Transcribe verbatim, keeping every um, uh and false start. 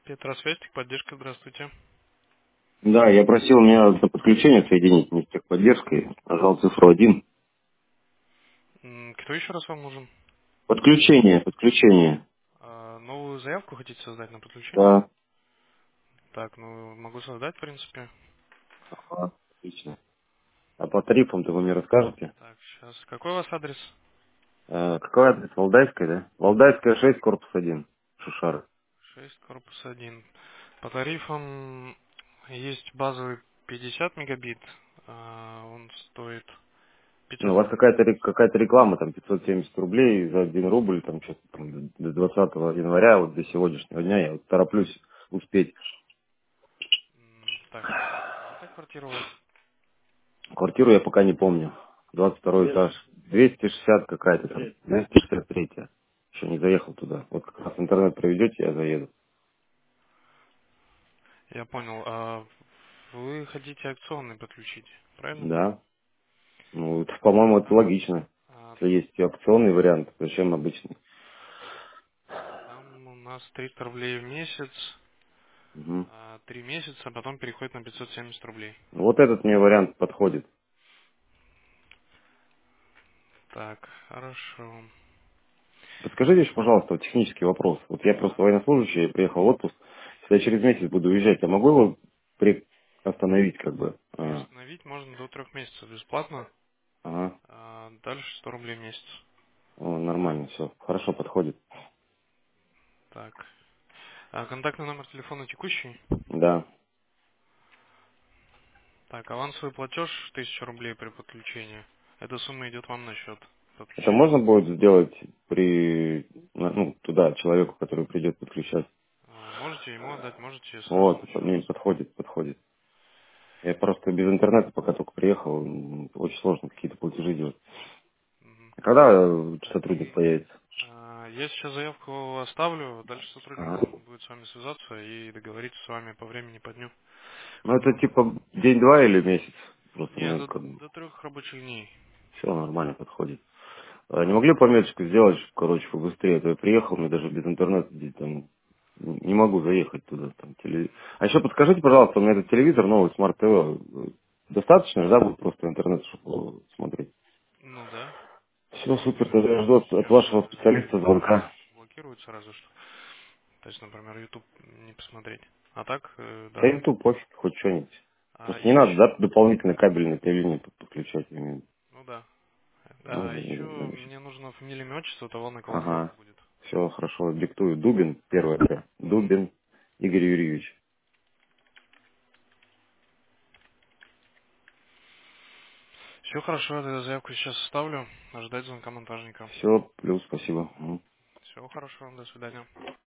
Петросвязь, поддержка, здравствуйте. Да, я просил меня за подключение соединить не с техподдержкой. Нажал цифру один. М, Кто еще раз вам нужен? Подключение, подключение. А, новую заявку хотите создать на подключение? Да. Так, ну могу создать, в принципе. Ага, отлично. А по тарифам-то вы мне расскажете? Так, сейчас. Какой у вас адрес? Э, какой адрес? Валдайская, да? Валдайская шесть, корпус один. Шушара. шесть, корпус один. По тарифам есть базовый пятьдесят мегабит. а, Он стоит Ну, у пятьсот вас сорок какая-то девять. ре- какая-то реклама, там пятьсот семьдесят рублей за один рубль, там что-то там, до двадцатого января, вот до сегодняшнего дня, я вот тороплюсь успеть. М, Так, а какая квартира у вас? Квартиру я пока не помню. Двадцать второй этаж. двести шестьдесят какая-то там. двести шестьдесят три. Еще не заехал туда. Вот как раз интернет проведете, я заеду. Я понял. А вы хотите акционный подключить, правильно? Да. Ну, это, по-моему, это логично. А, Если есть и опционный вариант, зачем обычный? Там у нас триста рублей в месяц, Мгм. а, три месяца, потом переходит на пятьсот семьдесят рублей. Вот этот мне вариант подходит. Так, хорошо. Подскажите еще, пожалуйста, вот технический вопрос. Вот я просто военнослужащий, я приехал в отпуск. Если я через месяц буду уезжать, я могу его при... остановить как бы? А, Приостановить можно до трех месяцев бесплатно, ага. а дальше сто рублей в месяц. О, нормально, все. Хорошо подходит. Так. А контактный номер телефона текущий? Да. Так, авансовый платеж тысяча рублей при подключении. Эта сумма идет вам на счет Это подключения. можно будет сделать при, ну, туда, человеку, который придет подключать? А, Можете ему отдать, можете сразу Вот, на это счет. мне подходит, подходит. Я просто без интернета пока только приехал, м, очень сложно какие-то платежи делать. Мгм. А когда э, сотрудник появится? А, Я сейчас заявку оставлю, дальше сотрудник Ага. должен будет с вами связаться и договориться с вами по времени, по дню. Ну, это типа день-два или месяц? Просто Не, мне до, как до трех рабочих дней. все нормально подходит. А не могли пометочку сделать, чтоб, короче, побыстрее? А то я приехал, мне даже без интернета здесь там не могу заехать туда. Там, теле- А еще подскажите, пожалуйста, у меня этот телевизор, новый смарт ТВ, достаточно, да, будет просто интернет, чтобы смотреть? Ну да. Все, супер, М, тогда я жду от, от Сейчас вашего э, специалиста звонка. блокируется разве что. То есть, например, YouTube не посмотреть. А так, э, Да да. YouTube пофиг, хоть что-нибудь. А, Просто и не надо, еще, да, дополнительно кабельное телевидение под- подключать. я имею в виду. ну да. Ну, А еще э, значит. мне нужно фамилия, имя, отчество того, на кого Ага, заявка будет. все хорошо, диктую. Дубин, первое Т. Дубин Игорь Юрьевич. Все хорошо, я заявку сейчас оставлю. Ожидать звонка монтажника. Все, плюс, спасибо. Мгм. Всего хорошего, до свидания.